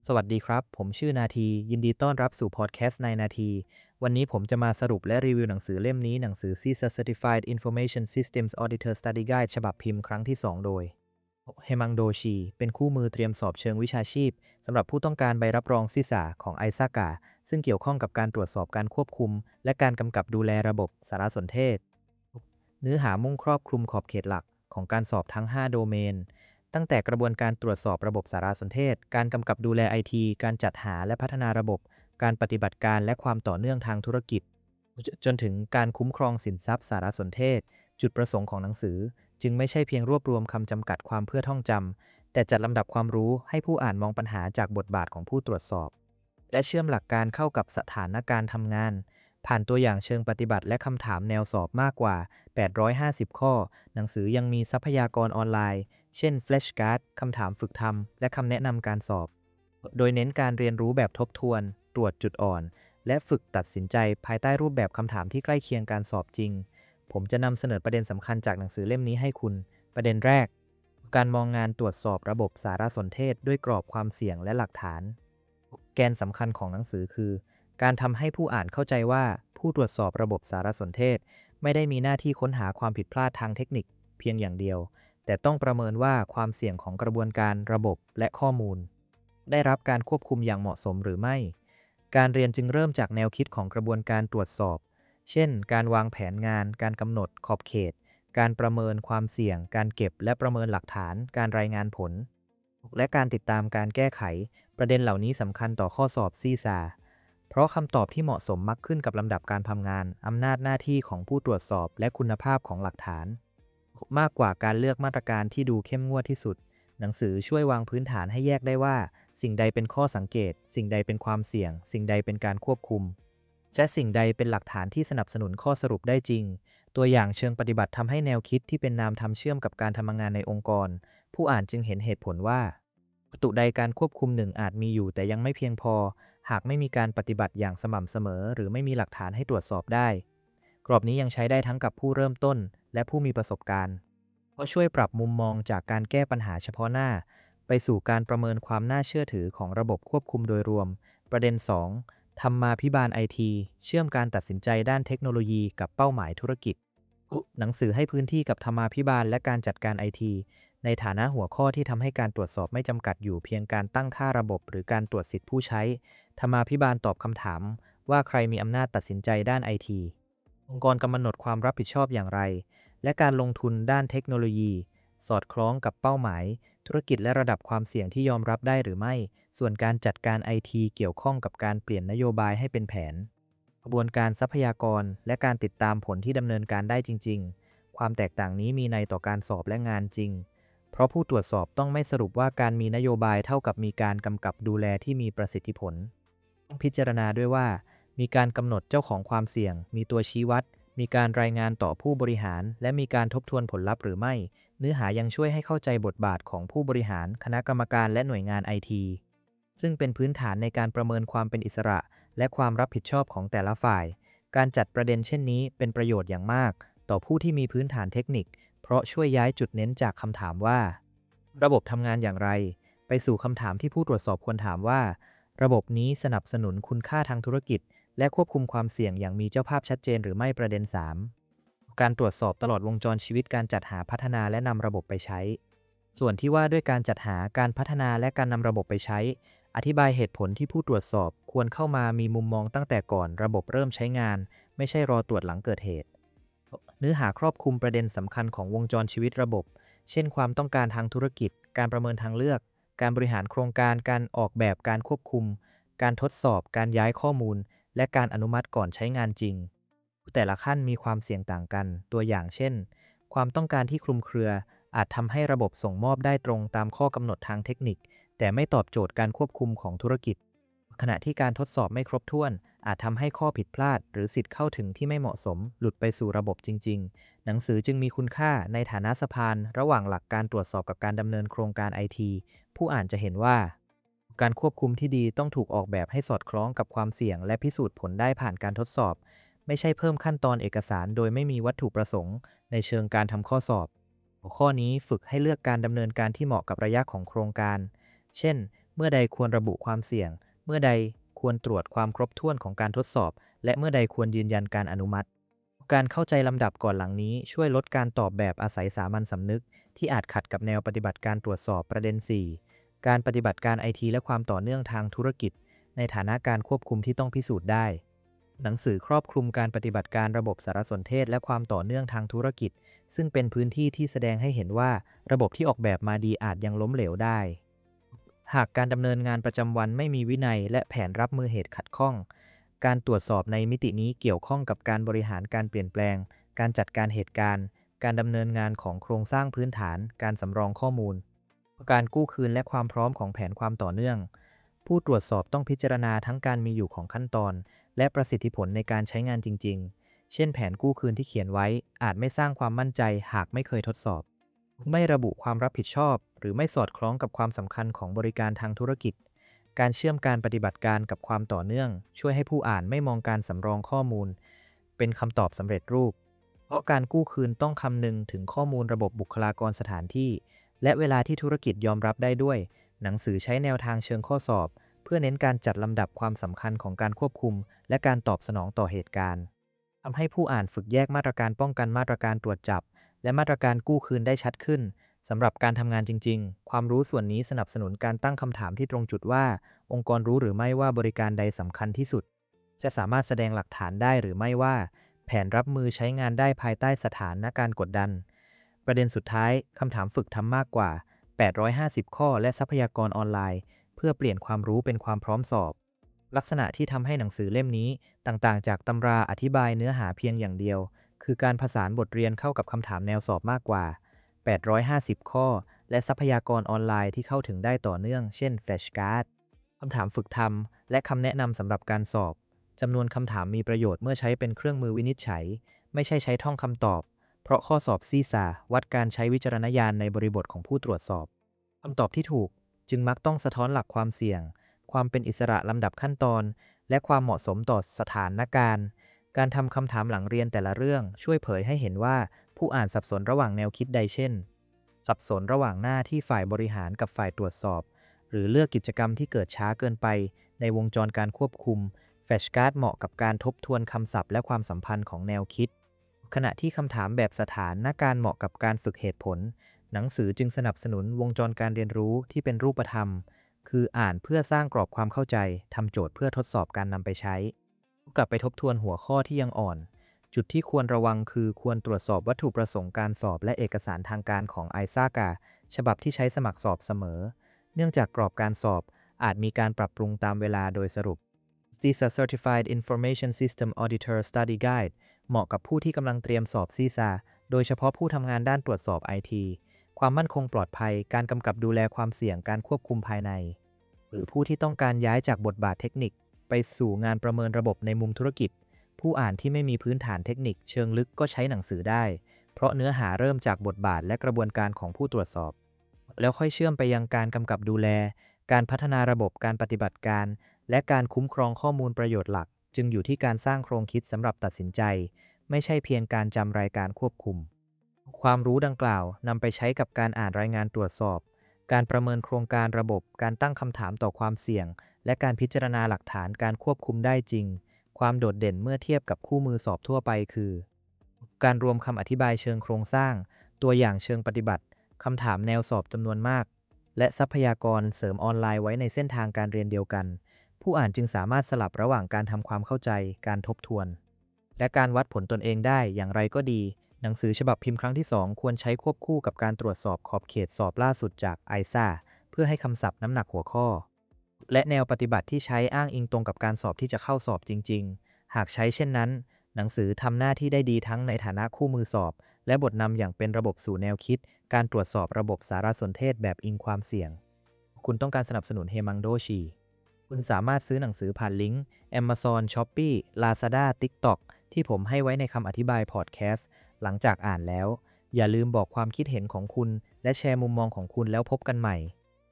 สวัสดีครับ ผมชื่อนาทียินดีต้อนรับสู่พอดแคสต์ในนาทีวันนี้ผมจะมาสรุปและรีวิวหนังสือเล่มนี้หนังสือ CISA Certified Information Systems Auditor Study Guide ฉบับพิมพ์ครั้งที่ 2 โดยเฮมังโดชีเป็นคู่มือเตรียมสอบเชิงวิชาชีพสำหรับผู้ต้องการใบรับรอง CISA ของ ISACA ซึ่งเกี่ยวข้องกับการตรวจสอบการควบคุมและการกำกับดูแลระบบสารสนเทศเนื้อหามุ่งครอบคลุมขอบเขตหลักของการสอบทั้ง 5 โดเมน ตั้งแต่กระบวนการตรวจสอบระบบสารสนเทศ การกำกับดูแลไอที การจัดหาและพัฒนาระบบ การปฏิบัติการและความต่อเนื่องทางธุรกิจ จนถึงการคุ้มครองสินทรัพย์สารสนเทศ จุดประสงค์ของหนังสือจึงไม่ใช่เพียงรวบรวมคำจำกัดความเพื่อท่องจำ แต่จัดลำดับความรู้ให้ผู้อ่านมองปัญหาจากบทบาทของผู้ตรวจสอบ และเชื่อมหลักการเข้ากับสถานการณ์ทำงาน ผ่านตัวอย่างเชิงปฏิบัติและคำถามแนวสอบมากกว่า 850 ข้อ หนังสือยังมีทรัพยากรออนไลน์ เช่น Flashcard คำถามฝึกทำและคำแนะนำการสอบ โดยเน้นการเรียนรู้แบบทบทวน ตรวจจุดอ่อน และฝึกตัดสินใจภายใต้รูปแบบคำถามที่ใกล้เคียงการสอบจริง ผมจะนำเสนอประเด็นสำคัญจากหนังสือเล่มนี้ให้คุณ ประเด็นแรก การมองงานตรวจสอบระบบสารสนเทศด้วยกรอบความเสี่ยงและหลักฐาน แกนสำคัญของหนังสือคือ การทำให้ผู้อ่านเข้าใจว่าผู้ตรวจสอบระบบสารสนเทศไม่ได้มีหน้าที่ค้นหาความผิดพลาดทางเทคนิคเพียงอย่างเดียว แต่ต้องประเมินว่าความเสี่ยงของกระบวนการระบบและข้อมูลได้รับการควบคุมอย่างเหมาะสมหรือไม่ การเรียนจึงเริ่มจากแนวคิดของกระบวนการตรวจสอบ เช่น การวางแผนงาน การกำหนดขอบเขต การประเมินความเสี่ยง การเก็บและประเมินหลักฐาน การรายงานผล และการติดตามการแก้ไข ประเด็นเหล่านี้สำคัญต่อข้อสอบซีซาเพราะคำตอบที่เหมาะสมมักขึ้นกับลำดับการทำงาน อำนาจหน้าที่ของผู้ตรวจสอบและคุณภาพของหลักฐาน มากกว่าการเลือกมาตรการที่ดูเข้มงวดที่สุด หนังสือช่วยวางพื้นฐานให้แยกได้ว่า สิ่งใดเป็นข้อสังเกต สิ่งใดเป็นความเสี่ยง สิ่งใดเป็นการควบคุม และสิ่งใดเป็นหลักฐานที่สนับสนุนข้อสรุปได้จริง ตัวอย่างเชิงปฏิบัติทำให้แนวคิดที่เป็นนามธรรมเชื่อมกับการทำงานในองค์กร ผู้อ่านจึงเห็นเหตุผลว่าประตูใดการควบคุมหนึ่งอาจมีอยู่แต่ยังไม่เพียงพอ หากไม่มีการปฏิบัติอย่างสม่ำเสมอหรือไม่มีหลักฐานให้ตรวจสอบได้ กรอบนี้ยังใช้ได้ทั้งกับผู้เริ่มต้นและผู้มีประสบการณ์เพราะช่วยปรับมุมมองจากการแก้ปัญหาเฉพาะหน้าไปสู่การประเมินความน่าเชื่อถือของระบบควบคุมโดยรวม ประเด็น 2. ธรรมาภิบาลไอทีเชื่อมการตัดสินใจด้านเทคโนโลยีกับเป้าหมายธุรกิจ หนังสือให้พื้นที่กับธรรมาภิบาลและการจัดการไอทีในฐานะหัวข้อที่ทำให้การตรวจสอบไม่จำกัดอยู่เพียงการตั้งค่าระบบหรือการตรวจสิทธิผู้ใช้ ธรรมาภิบาลตอบคำถามว่าใครมีอำนาจตัดสินใจด้านไอทีองค์กรกำหนดความรับผิดชอบอย่างไร และการลงทุนด้านเทคโนโลยี สอดคล้องกับเป้าหมาย ธุรกิจและระดับความเสี่ยงที่ยอมรับได้หรือไม่ ส่วนการจัดการไอทีเกี่ยวข้องกับการเปลี่ยนนโยบายให้เป็นแผนกระบวนการทรัพยากรและการติดตามผลที่ดำเนินการได้จริงๆ ความแตกต่างนี้มีนัยต่อการสอบและงานจริง เพราะผู้ตรวจสอบต้องไม่สรุปว่าการมีนโยบายเท่ากับมีการกำกับดูแลที่มีประสิทธิผลต้องพิจารณาด้วยว่ามีการกำหนดเจ้าของความเสี่ยง มีตัวชี้วัด มีการรายงานต่อผู้บริหาร และมีการทบทวนผลลัพธ์หรือไม่ เนื้อหายังช่วยให้เข้าใจบทบาทของผู้บริหาร คณะกรรมการและหน่วยงานไอทีซึ่งเป็นพื้นฐานในการประเมินความเป็นอิสระ และความรับผิดชอบของแต่ละฝ่าย การจัดประเด็นเช่นนี้เป็นประโยชน์อย่างมาก ต่อผู้ที่มีพื้นฐานเทคนิค เพราะช่วยย้ายจุดเน้นจากคำถามว่า ระบบทำงานอย่างไร ไปสู่คำถามที่ผู้ตรวจสอบควรถามว่า ระบบนี้สนับสนุนคุณค่าทางธุรกิจ และควบคุมความเสี่ยงอย่างมีเจ้าภาพชัดเจนหรือไม่ประเด็น 3. การตรวจสอบตลอดวงจรชีวิตการจัดหาพัฒนาและนำระบบไปใช้ ส่วนที่ว่าด้วยการจัดหาการพัฒนาและการนำระบบไปใช้ อธิบายเหตุผลที่ผู้ตรวจสอบควรเข้ามามีมุมมองตั้งแต่ก่อนระบบเริ่มใช้งาน ไม่ใช่รอตรวจหลังเกิดเหตุ เนื้อหาครอบคลุมประเด็นสำคัญของวงจรชีวิตระบบ เช่นความต้องการทางธุรกิจ การประเมินทางเลือก การบริหารโครงการ การออกแบบการควบคุม การทดสอบ การย้ายข้อมูล และการอนุมัติก่อนใช้งานจริง แต่ละขั้นมีความเสี่ยงต่างกัน ตัวอย่างเช่น ความต้องการที่คลุมเครืออาจทำให้ระบบส่งมอบได้ตรงตามข้อกำหนดทางเทคนิค แต่ไม่ตอบโจทย์การควบคุมของธุรกิจ ขณะที่การทดสอบไม่ครบถ้วน อาจทำให้ข้อผิดพลาดหรือสิทธิ์เข้าถึงที่ไม่เหมาะสมหลุดไปสู่ระบบจริงๆ หนังสือจึงมีคุณค่าในฐานะสะพานระหว่างหลักการตรวจสอบกับการดำเนินโครงการไอทีผู้อ่านจะเห็นว่าการควบคุมที่ดีต้องถูกออกแบบให้สอดคล้องกับความเสี่ยงและพิสูจน์ผลได้ผ่านการทดสอบไม่ใช่เพิ่มขั้นตอนเอกสารโดยไม่มีวัตถุประสงค์ในเชิงการทำข้อสอบหัวข้อนี้ฝึกให้เลือกการดำเนินการที่เหมาะกับระยะของโครงการเช่นเมื่อใดควรระบุความเสี่ยงเมื่อใดควรตรวจความครบถ้วนของการทดสอบและเมื่อใดควรยืนยันการอนุมัติการเข้าใจลำดับก่อนหลังนี้ช่วยลดการตอบแบบอาศัยสามัญสำนึกที่อาจขัดกับแนวปฏิบัติการตรวจสอบประเด็น 4 การปฏิบัติการไอทีและความต่อเนื่องทางธุรกิจในฐานะการควบคุมที่ต้องพิสูจน์ได้หนังสือครอบคลุมการปฏิบัติการระบบสารสนเทศและความต่อเนื่องทางธุรกิจซึ่งเป็นพื้นที่ที่แสดงให้เห็นว่าระบบที่ออกแบบมาดีอาจยังล้มเหลวได้หากการดำเนินงานประจำวันไม่มีวินัยและแผนรับมือเหตุขัดข้องการตรวจสอบในมิตินี้เกี่ยวข้องกับการบริหารการเปลี่ยนแปลงการจัดการเหตุการณ์การดำเนินงานของโครงสร้างพื้นฐานการสำรองข้อมูลการกู้คืนและความพร้อมของแผนความต่อเนื่องผู้ตรวจสอบต้องพิจารณาทั้งการมีอยู่ของขั้นตอนและประสิทธิผลในการใช้งานจริงๆเช่นแผนกู้คืนที่เขียนไว้อาจไม่สร้างความมั่นใจหากไม่เคยทดสอบไม่ระบุความรับผิดชอบหรือไม่สอดคล้องกับความสำคัญของบริการทางธุรกิจการเชื่อมการปฏิบัติการกับความต่อเนื่องช่วยให้ผู้อ่านไม่มองการสำรองข้อมูลเป็นคำตอบสำเร็จรูปเพราะการกู้คืนต้องคำนึงถึงข้อมูลระบบบุคลากรสถานที่และเวลาที่ธุรกิจยอมรับได้ด้วยหนังสือใช้แนวทางเชิงข้อสอบเพื่อเน้นการจัดลำดับความสำคัญของการควบคุมและการตอบสนองต่อเหตุการณ์ทำให้ผู้อ่านฝึกแยกมาตรการป้องกันมาตรการตรวจจับและมาตรการกู้คืนได้ชัดขึ้นสำหรับการทำงานจริงๆความรู้ส่วนนี้สนับสนุนการตั้งคำถามที่ตรงจุดว่าองค์กรรู้หรือไม่ว่าบริการใดสำคัญที่สุดจะสามารถแสดงหลักฐานได้หรือไม่ว่าแผนรับมือใช้งานได้ภายใต้สถานการณ์กดดันประเด็นสุดท้ายคำถามฝึกทำมากกว่า850ข้อและทรัพยากรออนไลน์เพื่อเปลี่ยนความรู้เป็นความพร้อมสอบลักษณะที่ทำให้หนังสือเล่มนี้ต่างๆจากตำราอธิบายเนื้อหาเพียงอย่างเดียวคือการผสานบทเรียนเข้ากับคำถามแนวสอบมากกว่า850ข้อและทรัพยากรออนไลน์ที่เข้าถึงได้ต่อเนื่องเช่นแฟลชการ์ดคำถามฝึกทำและคำแนะนำสำหรับการสอบจำนวนคำถามมีประโยชน์เมื่อใช้เป็นเครื่องมือวินิจฉัยไม่ใช่ใช้ท่องคำตอบเพราะข้อสอบซีซาวัดการใช้วิจารณญาณในบริบทของผู้ตรวจสอบคำตอบที่ถูกจึงมักต้องสะท้อนหลักความเสี่ยงความเป็นอิสระลำดับขั้นตอนและความเหมาะสมต่อสถานการณ์การทำคำถามหลังเรียนแต่ละเรื่องช่วยเผยให้เห็นว่าผู้อ่านสับสนระหว่างแนวคิดใดเช่นสับสนระหว่างหน้าที่ฝ่ายบริหารกับฝ่ายตรวจสอบหรือเลือกกิจกรรมที่เกิดช้าเกินไปในวงจรการควบคุมแฟลชการ์ดเหมาะกับการทบทวนคำศัพท์และความสัมพันธ์ของแนวคิดขณะที่คำถามแบบสถานการณ์เหมาะกับการฝึกเหตุผลหนังสือจึงสนับสนุนวงจรการเรียนรู้ที่เป็นรูปธรรมคืออ่านเพื่อสร้างกรอบความเข้าใจทำโจทย์เพื่อทดสอบการนำไปใช้กลับไปทบทวนหัวข้อที่ยังอ่อนจุดที่ควรระวังคือควรตรวจสอบวัตถุประสงค์การสอบและเอกสารทางการของ ISACA ฉบับที่ใช้สมัครสอบเสมอเนื่องจากกรอบการสอบอาจมีการปรับปรุงตามเวลาโดยสรุป CISA Certified Information System Auditor Study Guide เหมาะกับผู้ที่กำลังเตรียมสอบ CISA โดยเฉพาะผู้ทำงานด้านตรวจสอบ IT ความมั่นคงปลอดภัยการกำกับดูแลความเสี่ยงการควบคุมภายในหรือผู้ที่ต้องการย้ายจากบทบาทเทคนิคไปสู่งานประเมินระบบในมุมธุรกิจผู้อ่านที่ไม่มีพื้นฐานเทคนิคเชิงลึกก็ใช้หนังสือได้เพราะเนื้อหาเริ่มจากบทบาทและกระบวนการของผู้ตรวจสอบแล้วค่อยเชื่อมไปยังการกำกับดูแลการพัฒนาระบบการปฏิบัติการและการคุ้มครองข้อมูลประโยชน์หลักจึงอยู่ที่การสร้างโครงคิดสำหรับตัดสินใจไม่ใช่เพียงการจำรายการควบคุมความรู้ดังกล่าวนำไปใช้กับการอ่านรายงานตรวจสอบการประเมินโครงการระบบการตั้งคำถามต่อความเสี่ยงและการพิจารณาหลักฐานการควบคุมได้จริงความโดดเด่นเมื่อเทียบกับคู่มือสอบทั่วไปคือการรวมคำอธิบายเชิงโครงสร้างตัวอย่างเชิงปฏิบัติคำถามแนวสอบจำนวนมากและทรัพยากรเสริมออนไลน์ไว้ในเส้นทางการเรียนเดียวกันผู้อ่านจึงสามารถสลับระหว่างการทำความเข้าใจการทบทวนและการวัดผลตนเองได้อย่างไรก็ดีหนังสือฉบับพิมพ์ครั้งที่2ควรใช้ควบคู่กับการตรวจสอบขอบเขตสอบล่าสุดจาก ISA เพื่อให้คำศัพท์น้ำหนักหัวข้อและแนวปฏิบัติที่ใช้อ้างอิงตรงกับการสอบที่จะเข้าสอบจริงๆหากใช้เช่นนั้นหนังสือทำหน้าที่ได้ดีทั้งในฐานะคู่มือสอบและบทนำอย่างเป็นระบบสู่แนวคิดการตรวจสอบระบบสารสนเทศแบบอิงความเสี่ยงคุณต้องการสนับสนุนเฮมังโดชีคุณสามารถซื้อหนังสือผ่านลิงก์ Amazon Shopee Lazada TikTok ที่ผมให้ไว้ในคำอธิบายพอดแคสต์หลังจากอ่านแล้วอย่าลืมบอกความคิดเห็นของคุณและแชร์มุมมองของคุณแล้วพบกันใหม่